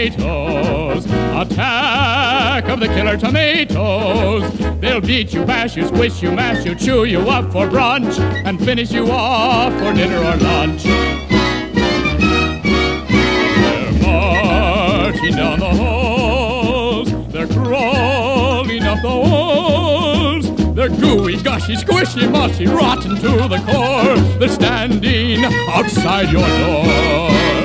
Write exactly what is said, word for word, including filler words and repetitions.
tomatoes. Attack of the killer tomatoes. They'll beat you, bash you, squish you, mash you, chew you up for brunch, and finish you off for dinner or lunch. They're marching down the halls. They're crawling up the walls. They're gooey, gushy, squishy, mushy, rotten to the core. They're standing outside your door.